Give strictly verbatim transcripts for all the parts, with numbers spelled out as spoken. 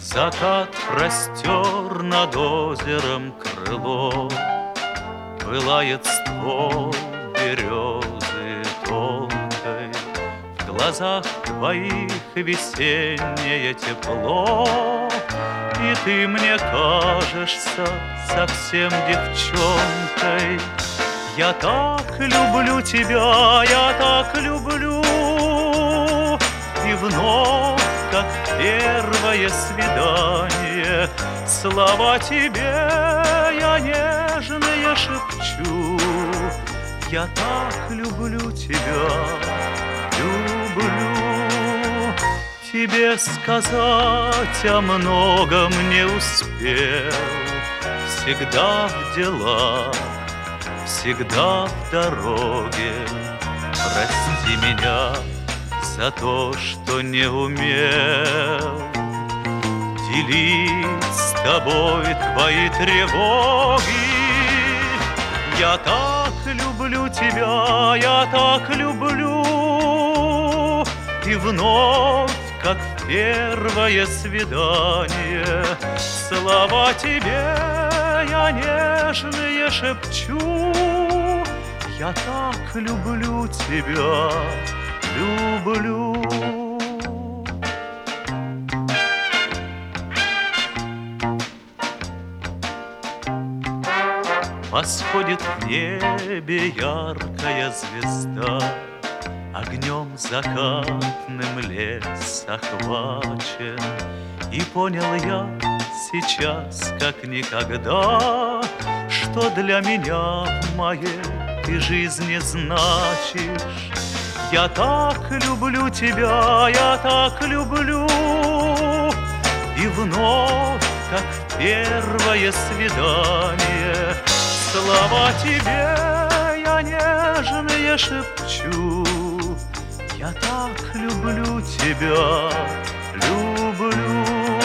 Закат простер над озером крыло, Пылает ствол березы тонкой, В глазах твоих весеннее тепло, И ты мне кажешься совсем девчонкой. Я так люблю тебя, я так люблю, И вновь, как первое свидание, Слова тебе я нежные шепчу. Я так люблю тебя, люблю. Тебе сказать о многом не успел, Всегда в делах, всегда в дороге. Прости меня за то, что не умел делить с тобой твои тревоги. Я так люблю тебя, я так люблю, И вновь, как в первое свидание, Слова тебе я нежные шепчу. Я так люблю тебя, люблю. Восходит в небе яркая звезда, Огнем закатным лес охвачен, И понял я сейчас, как никогда, Что для меня в моей ты жизни значишь. Я так люблю тебя, я так люблю, И вновь, как в первое свидание, Слова тебе я нежные шепчу. Я так люблю тебя, люблю.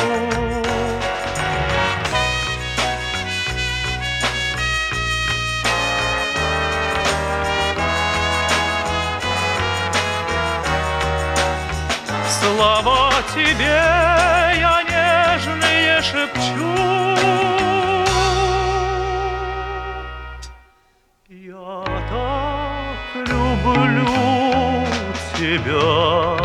Слова тебе я нежные шепчу. Я так люблю тебя.